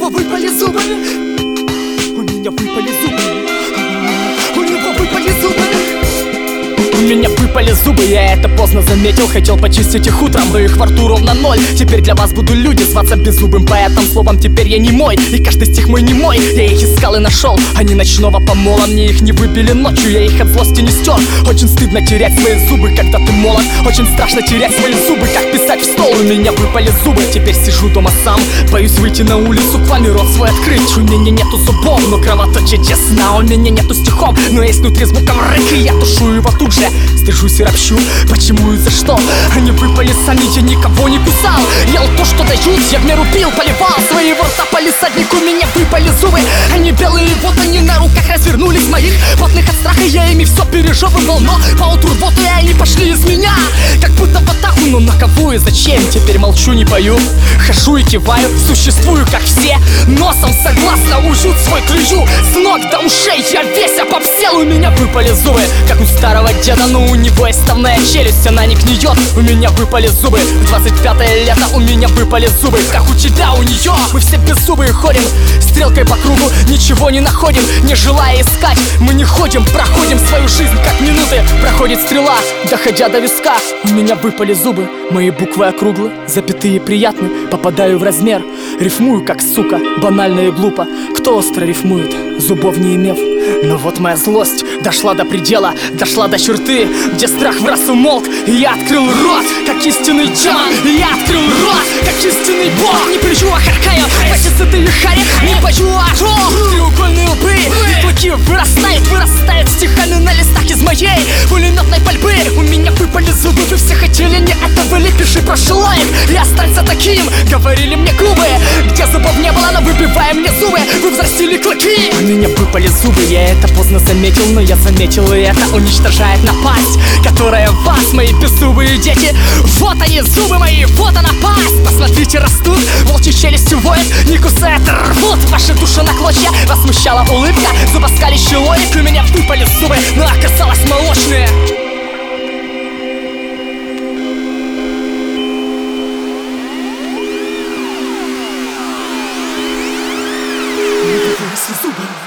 него выпали зубы. У меня выпали зубы. У него выпали зубы. У меня выпали зубы, я это поздно заметил. Хотел почистить их утром, но их во рту ровно ноль. Теперь для вас буду люди зваться беззубым поэтом. Словом, теперь я не мой, и каждый стих мой не мой. Я их искал и нашел, они ночного помола. Мне их не выбили ночью, я их от злости не стер. Очень стыдно терять свои зубы, когда ты молод. Очень страшно терять свои зубы, как писать в стол. У меня выпали зубы, теперь сижу дома сам. Боюсь выйти на улицу, к вами рот свой открыть. У меня нету зубов, но кровоточит честна. У меня нету стихов, но есть внутри звуком рык. И я тушу его тут же, стыжусь и ропщу. Почему и за что? Они выпали сами, я никого не кусал. Ел то, что дают, я в меру пил, поливал своего рта палисадник. У меня выпали зубы, они белые, вот они на руках развернулись моих. Потных от страха я ими все пережевывал, но поутру вот и они пошли из меня. Как будто в атаку, но на кого и зачем? Теперь молчу, не пою, хожу и киваю. Существую, как все, носом согласно ужут свой клюю. С ног до ушей я весь обобсел. У меня выпали зубы, как у старого деда, но у него есть ставная челюсть, она не гниет. У меня выпали зубы, в 25-е лето у меня выпали зубы. Как у тебя, у нее, мы все беззубые ходим стрелкой по кругу, ничего не находим, не желая искать. Мы не ходим, проходим свою жизнь, как минуты проходит стрела, доходя до виска. У меня выпали зубы, мои буквы округлы, запятые приятны, попадаю в размер. Рифмую, как сука, банально и глупо. Кто остро рифмует, зубов не имев? Но вот моя злость дошла до предела, дошла до черты, где страх в раз умолк, и я открыл рот, как истинный демон. И я открыл рот, как истинный бог. Не плечу, а харкаю, фашисты и хари. Не бою, а треугольные лбы. И клыки вырастают стихами на листах из моей пулеметной пальбы. У меня выпали зубы, вы все хотели не этого ли? Пиши прошлое и останься таким, говорили мне губы. Где зубов не было, но выбивая мне зубы, вы взрастили клыки. У меня выпали зубы, я это поздно заметил, но я заметил, и это уничтожает напасть, которая в вас, мои беззубые дети. Вот они, зубы мои, вот она пасть. Посмотрите, растут, волчьи челюстью воют, не кусают, рвут ваши души на клочья. Вас смущала улыбка, зубоскалящий лоик. У меня выпали зубы, но оказалось молочные. Зубы.